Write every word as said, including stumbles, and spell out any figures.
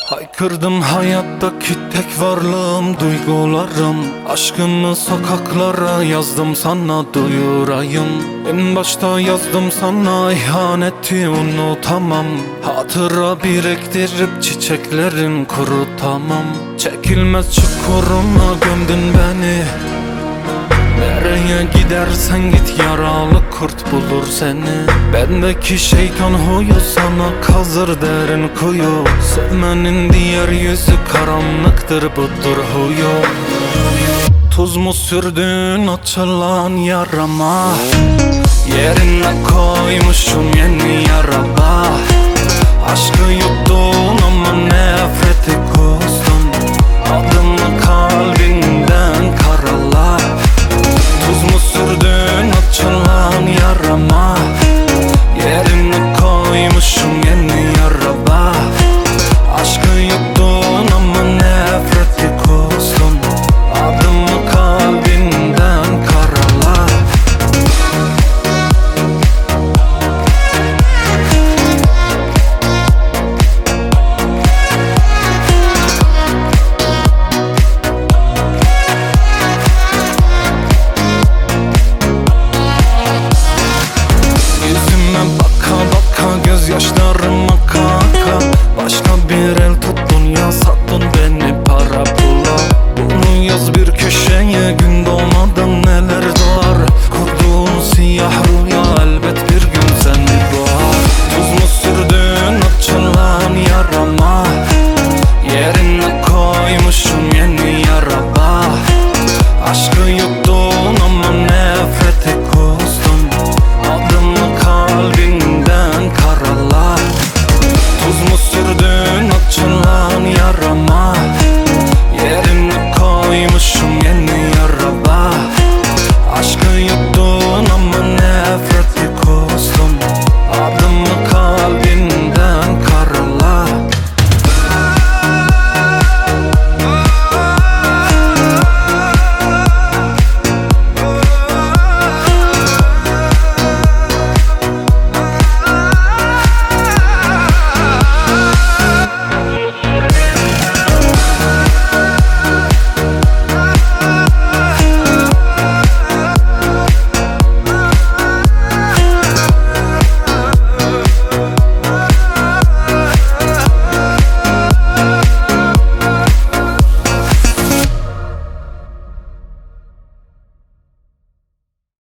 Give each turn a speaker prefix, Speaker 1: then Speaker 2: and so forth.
Speaker 1: Haykırdım hayattaki tek varlığım duygularım. Aşkımı sokaklara yazdım sana duyurayım. En başta yazdım sana ihaneti unutamam. Hatıra biriktirip çiçeklerin kurutamam. Çekilmez çukuruma gömdün beni. Nereye gidersen git yaralı kurt bulur seni. Bendeki şeytan huyu sana kazır derin kuyu. Sevmenin diğer yüzü karanlıktır budur huyu. Tuz mu sürdün açılan yarama? Yerine koymuşum yeni yaraba. Aşkı yuttum